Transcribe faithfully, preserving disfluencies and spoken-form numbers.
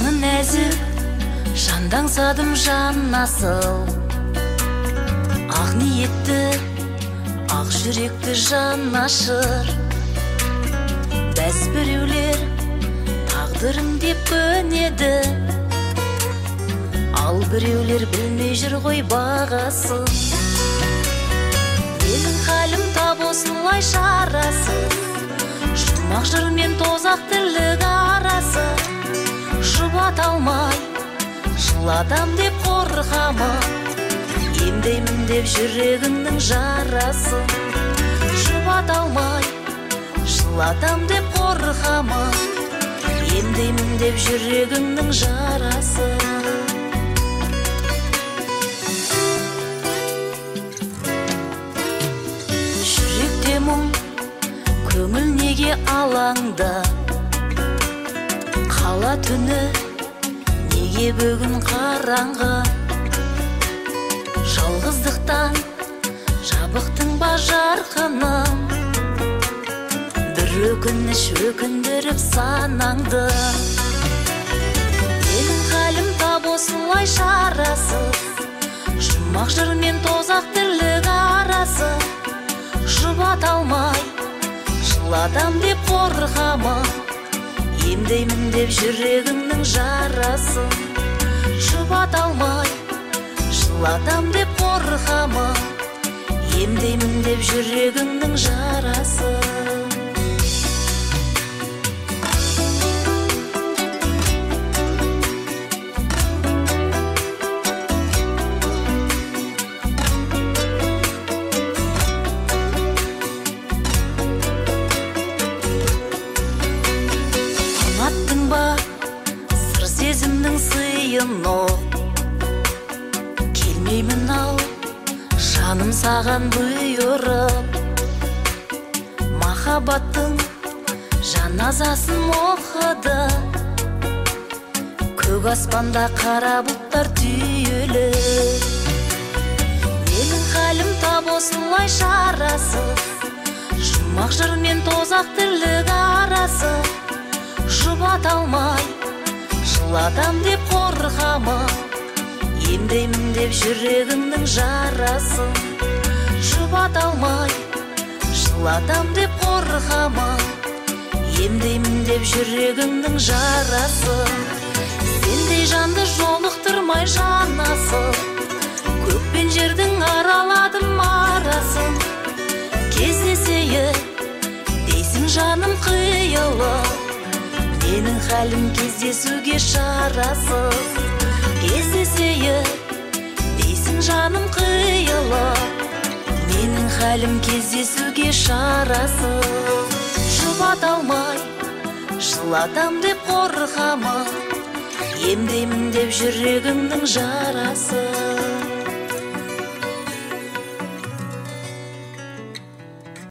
жаны нәзік, жандан садым жан асыл. Ақ ниетті, ақ жүректі жан ашыр. Бәз біреулер тағдырым деп көнеді, ал біреулер білмей жүр ғой бағасын. Менің халім тап осылай шарасыз, жұмақ жыр мен тозақ тірлік арасы. Жұбата алмай жыладам деп қорқамын, емдеймін деп жүрегімнің жарасын. Жұбата алмай жыладам деп қорқамын, емдеймін деп жүрегімнің жарасын. Жүректе мұң, көңіл неге алаңда, қала түні неге бүгін қараңғы. Жалғыздықтан жабықтың ба жарқыным, бір өкініш өкіндіріп санаңды. Менің халім тап осылай шарасыз, жұмақ жыр мен тозақ тірлік арасы. Жұбата алмай жыладам деп қорқамын, емдеймін деп жүрегімнің жарасын. Жұбата алмай жыладам деп қорқамын, емдеймін деп жүрегімнің жарасын. Ұнаттың ба сыр сезімнің сыйын оқ, келмеймін ау жаным саған бұйырып. Махаббаттың жаназасын оқыды, көк аспанда қара бұлттар түйілі. Менің халім тап осылай шарасыз, жұмақ жыр мен тозақ тірлік арасы. Жұбата алмай жыладам деп қорқамын, емдеймін деп жүрегімнің жарасын. Жұбата алмай жыладам деп қорқамын, емдеймін деп жүрегімнің жарасын. Сендей жанды жолықтырмай жан асыл, көк пен жердің араладым арасын. Кездесейік дейсің жаным қиылы, менің халім кездесуге шарасыз. Кездесейік дейсің жаным қиылы, менің халім кездесуге шарасыз. Жұбата алмай жыладам деп қорқамын, емдеймін деп жүрегімнің жарасын.